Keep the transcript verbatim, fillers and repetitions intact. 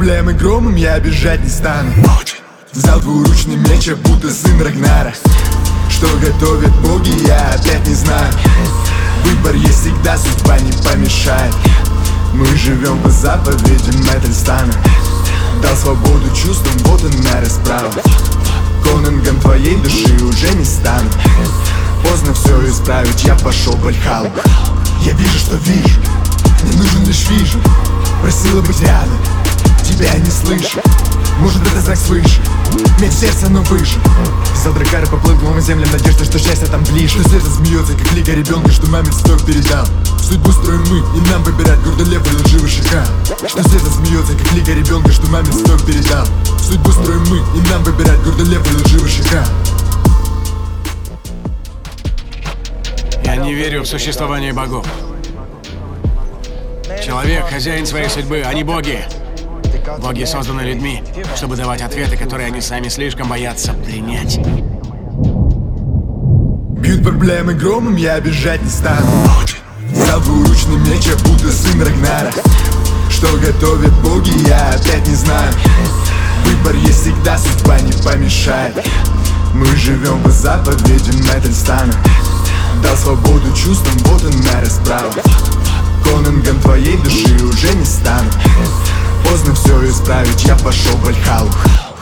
проблемы громом я бежать не стану. Взял двуручный меч, я будто сын Рагнара. Что готовят боги, я опять не знаю. Выбор есть всегда, судьба не помешает. Мы живем по заповедям Метальстана. Дал свободу чувствам, вот она расправа. Конангом твоей души уже не стану. Поздно все исправить, я пошел в Вальхаллу. Я вижу, что вижу, мне нужен лишь вижу. Просила быть рядом, тебя я не слышу. Может это знак свыше, меч сердца, но выше. Взял дракара, поплыл к новым землям, надежда, что счастье там ближе. Что сердце смеется, как лика ребенка, что маме цветок передал. Судьбу строим мы, и нам выбирать гордо лев или лживый шакал. Что сердце смеется, как лика ребенка, что маме цветок передал. Судьбу строим мы, и нам выбирать гордо лев или лживый шакал. Я не верю в существование богов. Человек — хозяин своей судьбы, а не боги. Боги созданы людьми, чтобы давать ответы, которые они сами слишком боятся принять. Бьют проблемы громом, я бежать не стану. Взял двуручный меч, я будто сын Рагнара. Что готовят боги, я опять не знаю. Выбор есть всегда, судьба не помешает. Мы живем по заповедям Метальстана. Дал свободу чувствам, вот она расправа. Конангом твоей души уже не стану. Поздно все исправить, я пошел в Вальхаллу.